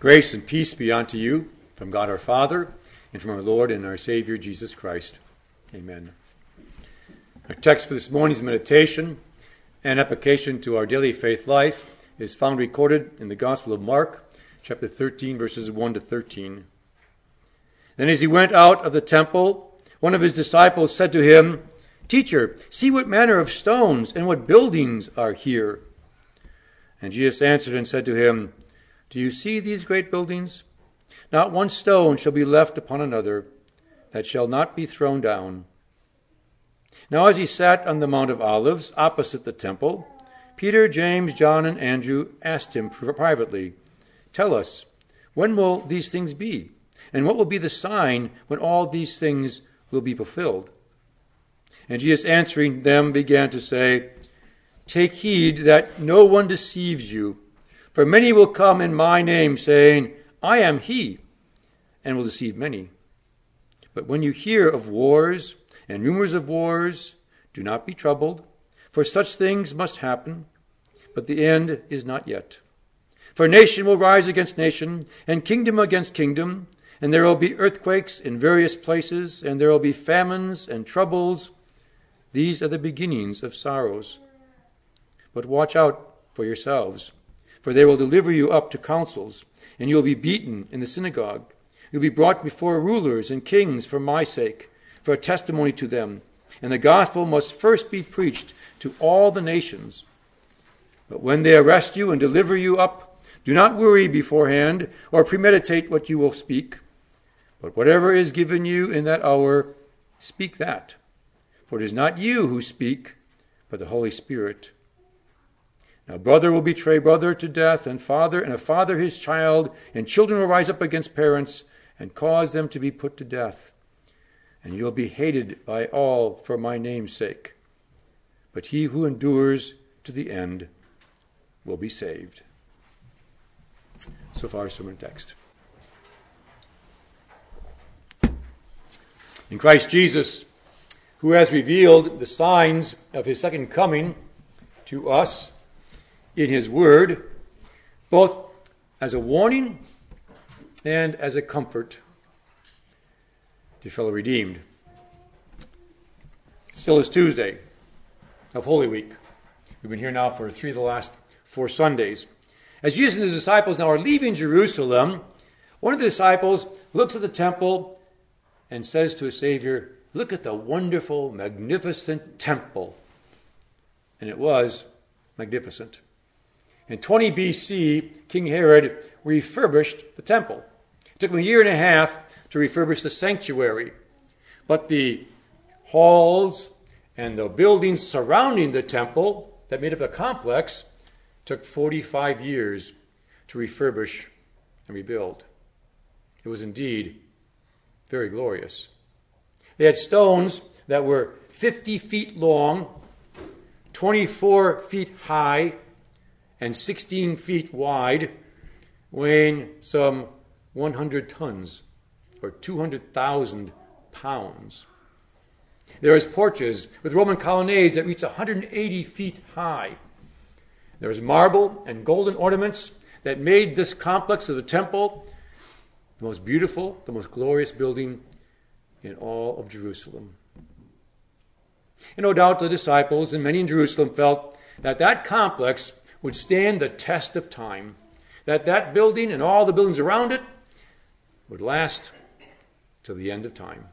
Grace and peace be unto you from God our Father and from our Lord and our Savior Jesus Christ. Amen. Our text for this morning's meditation and application to our daily faith life is found recorded in the Gospel of Mark, chapter 13, verses 1 to 13. Then as he went out of the temple, one of his disciples said to him, "Teacher, see what manner of stones and what buildings are here." And Jesus answered and said to him, "Do you see these great buildings? Not one stone shall be left upon another that shall not be thrown down." Now as he sat on the Mount of Olives opposite the temple, Peter, James, John, and Andrew asked him privately, "Tell us, when will these things be? And what will be the sign when all these things will be fulfilled?" And Jesus answering them began to say, "Take heed that no one deceives you. For many will come in my name, saying, 'I am he,' and will deceive many. But when you hear of wars and rumors of wars, do not be troubled, for such things must happen, but the end is not yet. For nation will rise against nation, and kingdom against kingdom, and there will be earthquakes in various places, and there will be famines and troubles. These are the beginnings of sorrows. But watch out for yourselves, for they will deliver you up to councils, and you will be beaten in the synagogue. You'll be brought before rulers and kings for my sake, for a testimony to them. And the gospel must first be preached to all the nations. But when they arrest you and deliver you up, do not worry beforehand or premeditate what you will speak. But whatever is given you in that hour, speak that. For it is not you who speak, but the Holy Spirit. Now brother will betray brother to death, and a father his child, and children will rise up against parents and cause them to be put to death. And you will be hated by all for my name's sake. But he who endures to the end will be saved." So far, sermon text. In Christ Jesus, who has revealed the signs of his second coming to us in his word, both as a warning and as a comfort to fellow redeemed. Still is Tuesday of Holy Week. We've been here now for 3 of the last 4 Sundays. As Jesus and his disciples now are leaving Jerusalem, one of the disciples looks at the temple and says to his Savior, "Look at the wonderful, magnificent temple." And it was magnificent. In 20 BC, King Herod refurbished the temple. It took him a year and a half to refurbish the sanctuary. But the halls and the buildings surrounding the temple that made up the complex took 45 years to refurbish and rebuild. It was indeed very glorious. They had stones that were 50 feet long, 24 feet high, and 16 feet wide, weighing some 100 tons, or 200,000 pounds. There was porches with Roman colonnades that reached 180 feet high. There was marble and golden ornaments that made this complex of the temple the most beautiful, the most glorious building in all of Jerusalem. And no doubt the disciples and many in Jerusalem felt that that complex would stand the test of time, that building and all the buildings around it would last till the end of time.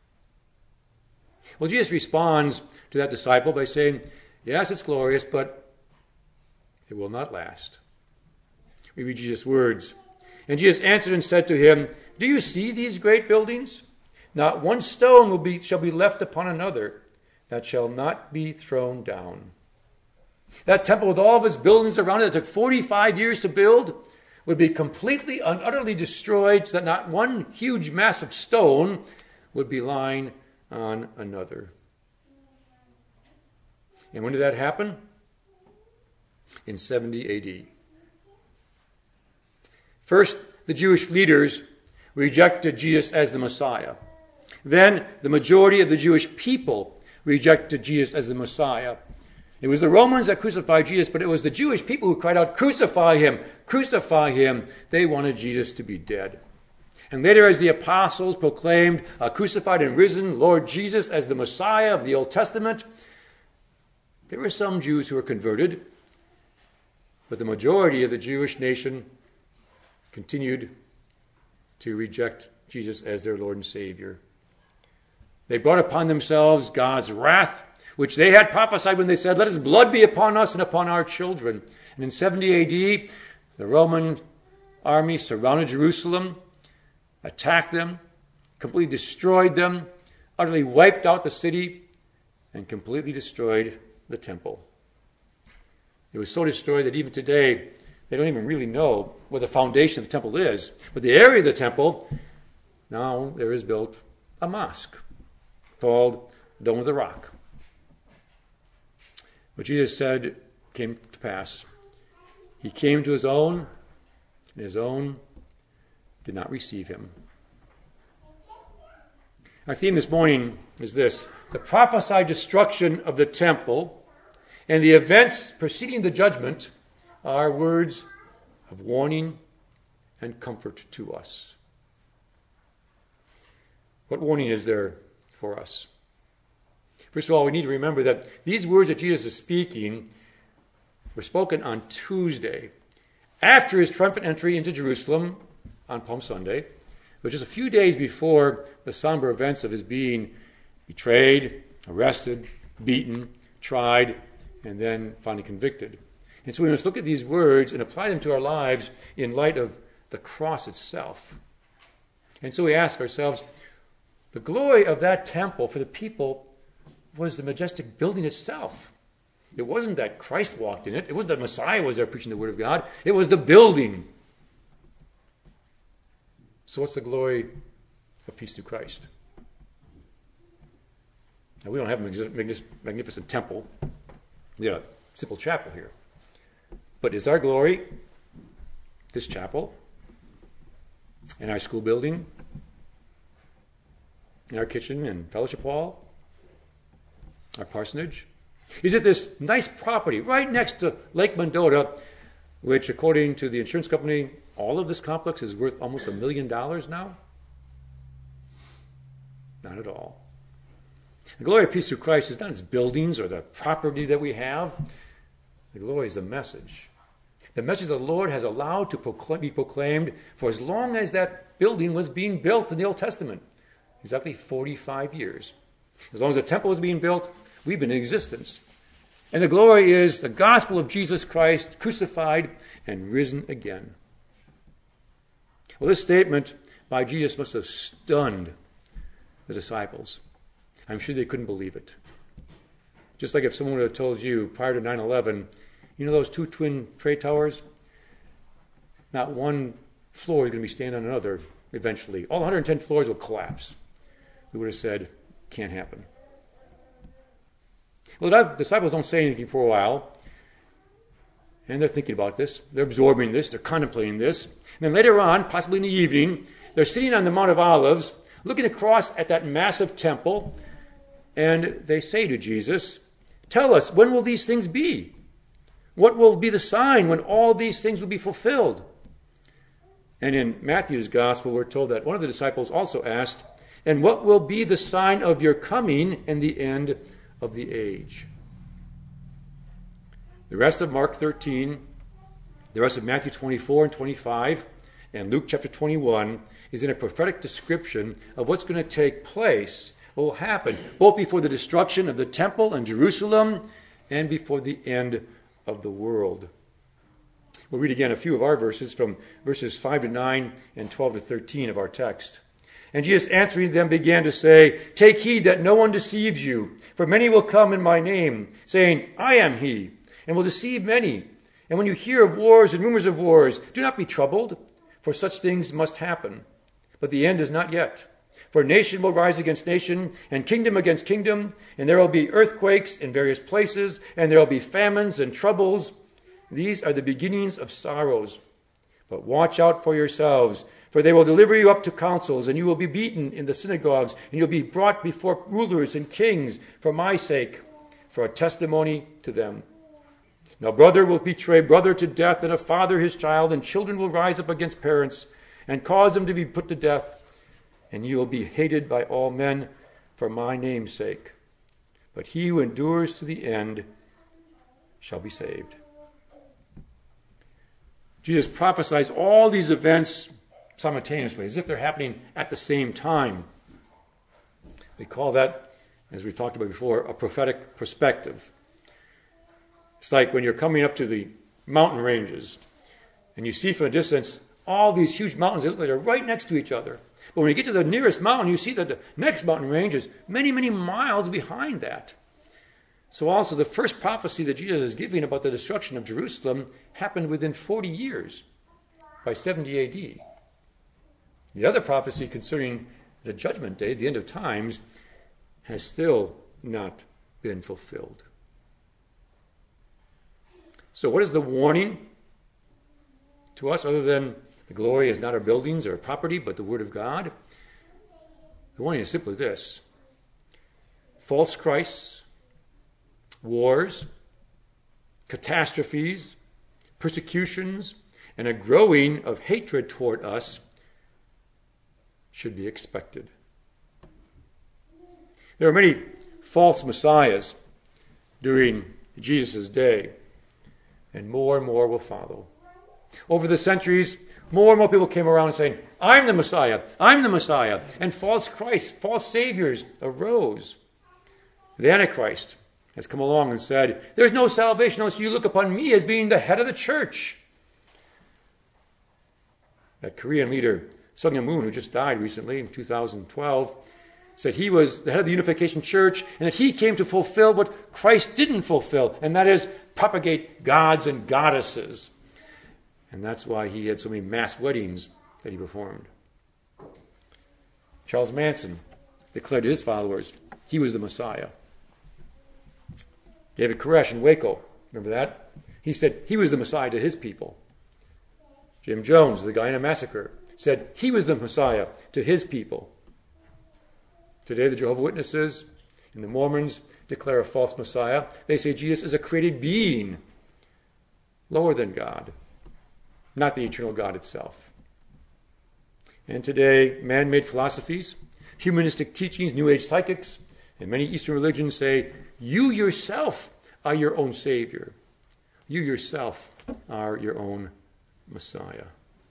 Well, Jesus responds to that disciple by saying, "Yes, it's glorious, but it will not last." We read Jesus' words. And Jesus answered and said to him, "Do you see these great buildings? Not one stone shall be left upon another that shall not be thrown down." That temple with all of its buildings around it that took 45 years to build would be completely and utterly destroyed so that not one huge mass of stone would be lying on another. And when did that happen? In 70 AD. First, the Jewish leaders rejected Jesus as the Messiah. Then, the majority of the Jewish people rejected Jesus as the Messiah. It was the Romans that crucified Jesus, but it was the Jewish people who cried out, "Crucify him! Crucify him!" They wanted Jesus to be dead. And later, as the apostles proclaimed a crucified and risen Lord Jesus as the Messiah of the Old Testament, there were some Jews who were converted, but the majority of the Jewish nation continued to reject Jesus as their Lord and Savior. They brought upon themselves God's wrath, which they had prophesied when they said, "Let his blood be upon us and upon our children." And in 70 AD, the Roman army surrounded Jerusalem, attacked them, completely destroyed them, utterly wiped out the city, and completely destroyed the temple. It was so destroyed that even today, they don't even really know where the foundation of the temple is. But the area of the temple, now there is built a mosque called Dome of the Rock. What Jesus said came to pass. He came to his own, and his own did not receive him. Our theme this morning is this: the prophesied destruction of the temple and the events preceding the judgment are words of warning and comfort to us. What warning is there for us? First of all, we need to remember that these words that Jesus is speaking were spoken on Tuesday, after his triumphant entry into Jerusalem on Palm Sunday, which is a few days before the somber events of his being betrayed, arrested, beaten, tried, and then finally convicted. And so we must look at these words and apply them to our lives in light of the cross itself. And so we ask ourselves, the glory of that temple for the people was the majestic building itself. It wasn't that Christ walked in it. It wasn't that Messiah was there preaching the Word of God. It was the building. So what's the glory of peace through Christ? Now, we don't have a magnificent temple. We have a simple chapel here. But is our glory this chapel, in our school building, in our kitchen and fellowship hall, our parsonage? Is it this nice property right next to Lake Mendota, which, according to the insurance company, all of this complex is worth almost $1 million now? Not at all. The glory of peace through Christ is not its buildings or the property that we have. The glory is the message. The message the Lord has allowed to be proclaimed for as long as that building was being built in the Old Testament. Exactly 45 years. As long as the temple was being built, we've been in existence. And the glory is the gospel of Jesus Christ, crucified and risen again. Well, this statement by Jesus must have stunned the disciples. I'm sure they couldn't believe it. Just like if someone would have told you prior to 9/11, you know those two twin trade towers? Not one floor is going to be standing on another eventually. All 110 floors will collapse. We would have said, can't happen. Well, the disciples don't say anything for a while. And they're thinking about this. They're absorbing this. They're contemplating this. And then later on, possibly in the evening, they're sitting on the Mount of Olives, looking across at that massive temple. And they say to Jesus, "Tell us, when will these things be? What will be the sign when all these things will be fulfilled?" And in Matthew's gospel, we're told that one of the disciples also asked, "And what will be the sign of your coming and the end of the age?" The rest of Mark 13, the rest of Matthew 24 and 25, and Luke chapter 21 is in a prophetic description of what's going to take place, what will happen, both before the destruction of the temple and Jerusalem and before the end of the world. We'll read again a few of our verses from verses 5 to 9 and 12 to 13 of our text. And Jesus answering them began to say, "Take heed that no one deceives you, for many will come in my name, saying, 'I am he,' and will deceive many. And when you hear of wars and rumors of wars, do not be troubled, for such things must happen. But the end is not yet. For nation will rise against nation, and kingdom against kingdom, and there will be earthquakes in various places, and there will be famines and troubles. These are the beginnings of sorrows. But watch out for yourselves, for they will deliver you up to councils, and you will be beaten in the synagogues, and you'll be brought before rulers and kings for my sake. for a testimony to them. Now brother will betray brother to death, and a father his child, and children will rise up against parents and cause them to be put to death, and you will be hated by all men for my name's sake. But he who endures to the end shall be saved. Jesus prophesies all these events simultaneously, as if they're happening at the same time. We call that, as we've talked about before, a prophetic perspective. It's like when you're coming up to the mountain ranges and you see from a distance all these huge mountains that look like they're right next to each other. But when you get to the nearest mountain, you see that the next mountain range is many, many miles behind that. So also the first prophecy that Jesus is giving about the destruction of Jerusalem happened within 40 years, by 70 A.D. The other prophecy concerning the judgment day, the end of times, has still not been fulfilled. So what is the warning to us, other than the glory is not our buildings or property, but the Word of God? The warning is simply this: false Christs, wars, catastrophes, persecutions, and a growing of hatred toward us should be expected. There are many false messiahs during Jesus' day, and more will follow. Over the centuries, more and more people came around saying, I'm the Messiah, I'm the Messiah. And false Christs, false saviors arose. The Antichrist has come along and said, there's no salvation unless you look upon me as being the head of the church. That Korean leader, Sun Myung-moon, who just died recently in 2012, said he was the head of the Unification Church and that he came to fulfill what Christ didn't fulfill, and that is propagate gods and goddesses. And that's why he had so many mass weddings that he performed. Charles Manson declared to his followers he was the Messiah. David Koresh in Waco, remember that? He said he was the Messiah to his people. Jim Jones, the Guyana massacre, said he was the Messiah to his people. Today the Jehovah's Witnesses and the Mormons declare a false Messiah. They say Jesus is a created being, lower than God, not the eternal God itself. And today, man-made philosophies, humanistic teachings, New Age psychics, and many Eastern religions say, you yourself are your own Savior. You yourself are your own Messiah.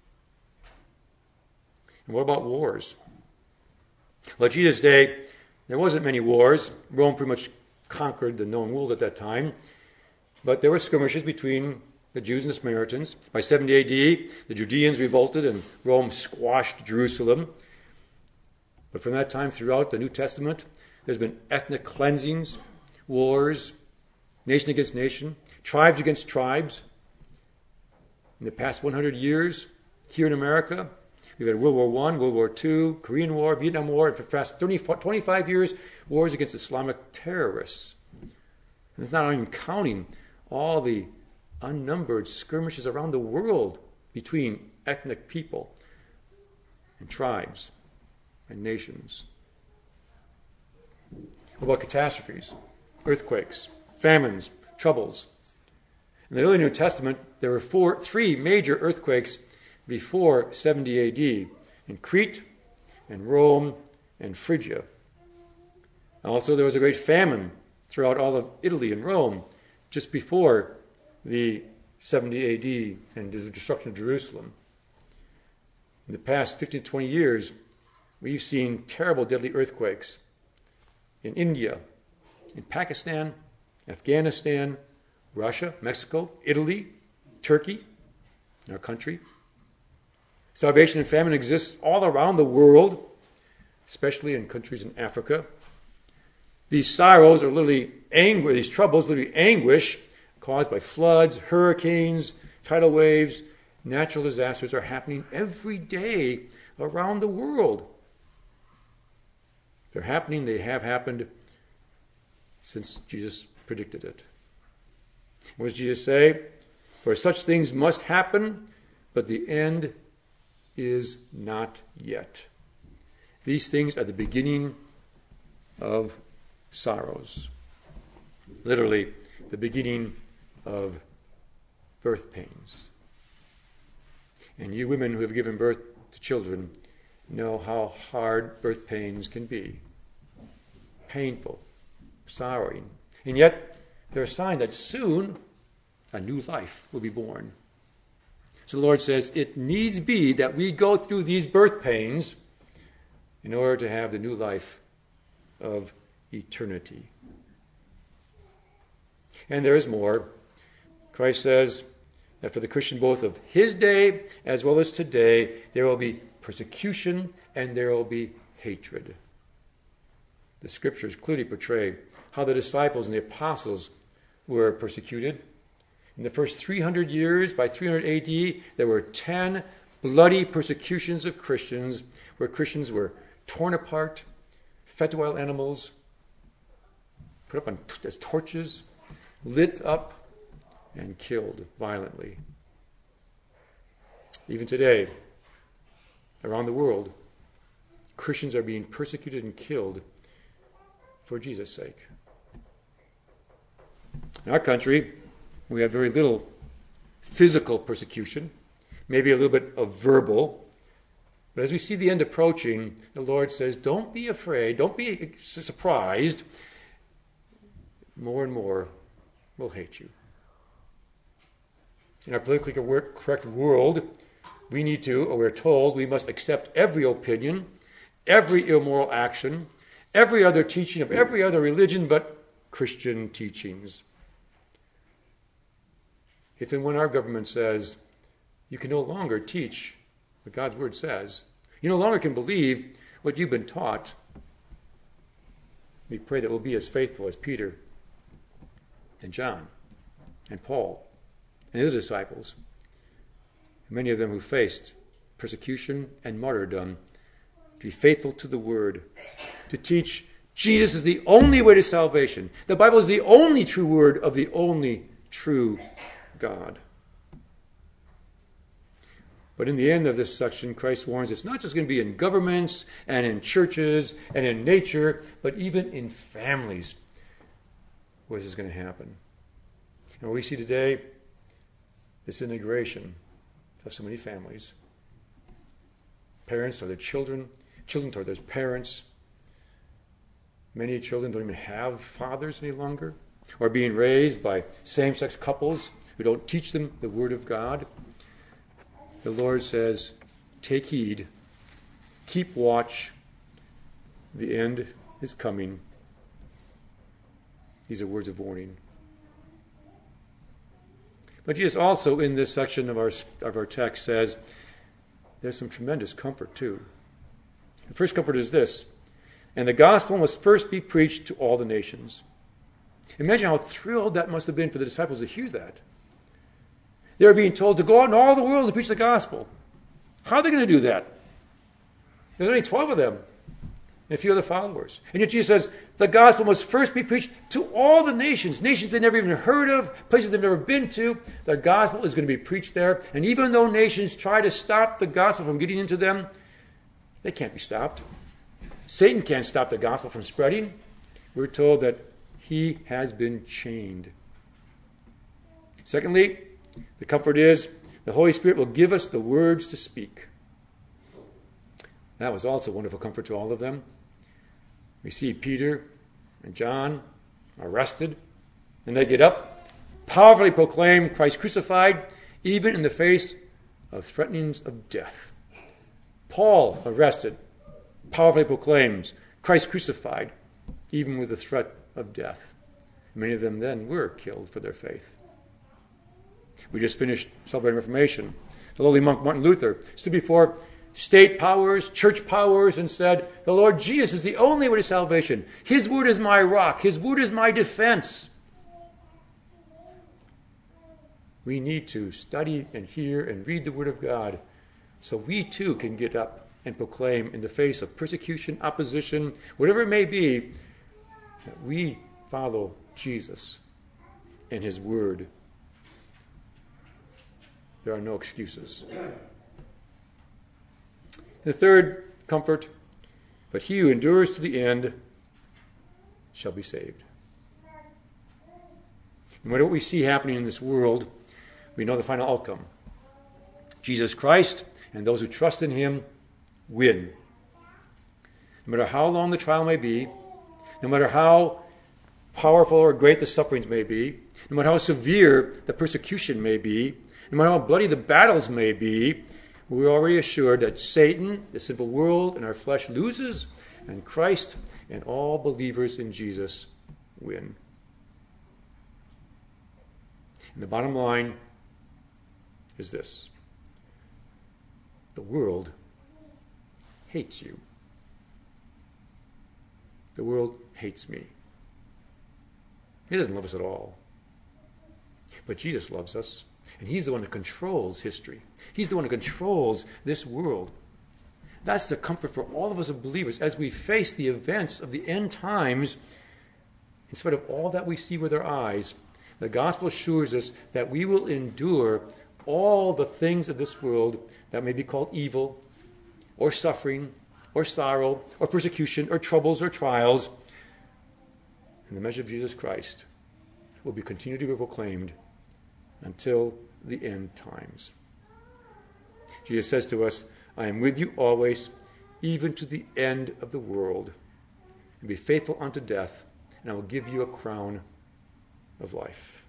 And what about wars? Well, at Jesus' day, there wasn't many wars. Rome pretty much conquered the known world at that time. But there were skirmishes between the Jews and the Samaritans. By 70 A.D., the Judeans revolted and Rome squashed Jerusalem. But from that time throughout the New Testament, there's been ethnic cleansings, wars, nation against nation, tribes against tribes. In the past 100 years, here in America, we've had World War I, World War II, Korean War, Vietnam War, and for the past 25 years, wars against Islamic terrorists. And it's not even counting all the unnumbered skirmishes around the world between ethnic people and tribes and nations. What about catastrophes, earthquakes, famines, troubles? In the early New Testament, there were three major earthquakes before 70 A.D. in Crete and Rome and Phrygia. Also, there was a great famine throughout all of Italy and Rome just before the 70 A.D. and the destruction of Jerusalem. In the past 15 to 20 years, we've seen terrible, deadly earthquakes in India, in Pakistan, Afghanistan, Russia, Mexico, Italy, Turkey, in our country. Starvation and famine exists all around the world, especially in countries in Africa. These sorrows are literally anger, these troubles, literally anguish caused by floods, hurricanes, tidal waves, natural disasters are happening every day around the world. They're happening, they have happened since Jesus predicted it. What does Jesus say? For such things must happen, but the end is not yet. These things are the beginning of sorrows. literally the beginning of birth pains. And you women who have given birth to children know how hard birth pains can be. Painful, sorrowing. And yet, they're a sign that soon a new life will be born. So the Lord says, it needs be that we go through these birth pains in order to have the new life of eternity. And there is more. Christ says that for the Christian, both of his day as well as today, there will be persecution and there will be hatred. The scriptures clearly portray how the disciples and the apostles were persecuted. In the first 300 years, by 300 AD, there were 10 bloody persecutions of Christians, where Christians were torn apart, fed to wild animals, put up on as torches, lit up, and killed violently. Even today, around the world, Christians are being persecuted and killed for Jesus' sake. In our country, we have very little physical persecution, maybe a little bit of verbal. But as we see the end approaching, the Lord says, don't be afraid, don't be surprised. More and more will hate you. In our politically correct world, we need to, or we're told, we must accept every opinion, every immoral action, every other teaching of every other religion but Christian teachings. If and when our government says, you can no longer teach what God's word says, you no longer can believe what you've been taught, we pray that we'll be as faithful as Peter and John and Paul and the other disciples, many of them who faced persecution and martyrdom, to be faithful to the word, to teach Jesus is the only way to salvation. The Bible is the only true word of the only true God. But in the end of this section, Christ warns it's not just going to be in governments and in churches and in nature, but even in families where this is going to happen. And what we see today, this integration of so many families. Parents toward their children, children toward their parents. Many children don't even have fathers any longer, or being raised by same-sex couples who don't teach them the Word of God. The Lord says, take heed, keep watch, the end is coming. These are words of warning. But Jesus also, in this section of our text, says there's some tremendous comfort too. The first comfort is this: and the gospel must first be preached to all the nations. Imagine how thrilled that must have been for the disciples to hear that. They were being told to go out in all the world to preach the gospel. How are they going to do that? There's only 12 of them and a few other followers. And yet Jesus says the gospel must first be preached to all the nations. Nations they've never even heard of, places they've never been to. The gospel is going to be preached there. And even though nations try to stop the gospel from getting into them, they can't be stopped. Satan can't stop the gospel from spreading. We're told that he has been chained. Secondly, the comfort is the Holy Spirit will give us the words to speak. That was also a wonderful comfort to all of them. We see Peter and John arrested, and they get up, powerfully proclaim Christ crucified, even in the face of threatenings of death. Paul, arrested, powerfully proclaims Christ crucified, even with the threat of death. Many of them then were killed for their faith. We just finished celebrating Reformation. The lowly monk Martin Luther stood before state powers, church powers, and said, the Lord Jesus is the only way to salvation. His word is my rock. His word is my defense. We need to study and hear and read the word of God so we too can get up and proclaim in the face of persecution, opposition, whatever it may be, that we follow Jesus and his word. There are no excuses. The third comfort, but he who endures to the end shall be saved. No matter what we see happening in this world, we know the final outcome. Jesus Christ and those who trust in him win. No matter how long the trial may be, no matter how powerful or great the sufferings may be, no matter how severe the persecution may be, no matter how bloody the battles may be, we're already assured that Satan, the sinful world, and our flesh loses, and Christ and all believers in Jesus win. And the bottom line is this: the world hates you. The world hates me. He doesn't love us at all. But Jesus loves us, and he's the one who controls history. He's the one who controls this world. That's the comfort for all of us as believers as we face the events of the end times. In spite of all that we see with our eyes, the gospel assures us that we will endure all the things of this world that may be called evil, or suffering, or sorrow, or persecution, or troubles, or trials. And the message of Jesus Christ will be continued to be proclaimed until the end times. Jesus says to us, I am with you always, even to the end of the world. And be faithful unto death, and I will give you a crown of life.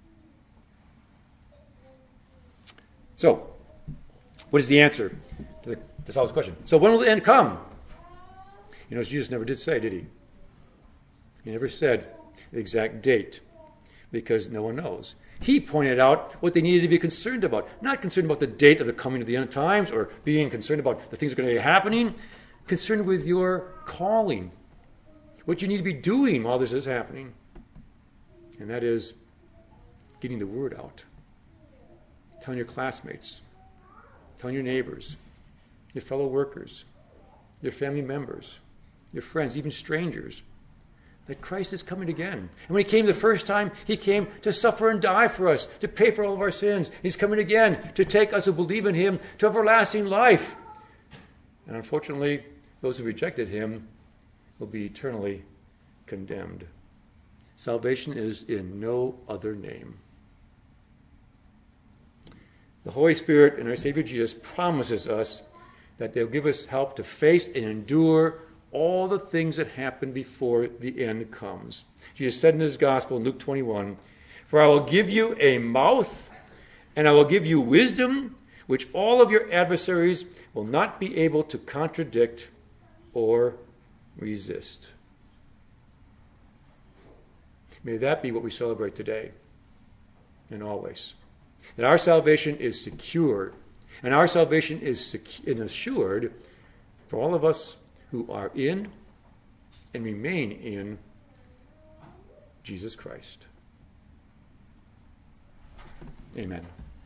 So, what is the answer to the Saul's question? So when will the end come? You know, Jesus never did say, did he? He never said the exact date, because no one knows. He pointed out what they needed to be concerned about. Not concerned about the date of the coming of the end times or being concerned about the things that are going to be happening. Concerned with your calling. What you need to be doing while this is happening. And that is getting the word out. Telling your classmates. Telling your neighbors. Your fellow workers. Your family members. Your friends, even strangers. That Christ is coming again. And when he came the first time, he came to suffer and die for us, to pay for all of our sins. He's coming again to take us who believe in him to everlasting life. And unfortunately, those who rejected him will be eternally condemned. Salvation is in no other name. The Holy Spirit and our Savior Jesus promises us that they'll give us help to face and endure all the things that happen before the end comes. Jesus said in his gospel in Luke 21, For I will give you a mouth, and I will give you wisdom, which all of your adversaries will not be able to contradict or resist. May that be what we celebrate today and always. That our salvation is secure, and our salvation is assured for all of us who are in and remain in Jesus Christ. Amen.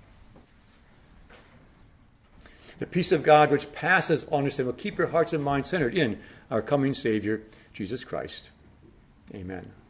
The peace of God which passes all understanding will keep your hearts and minds centered in our coming Savior, Jesus Christ. Amen.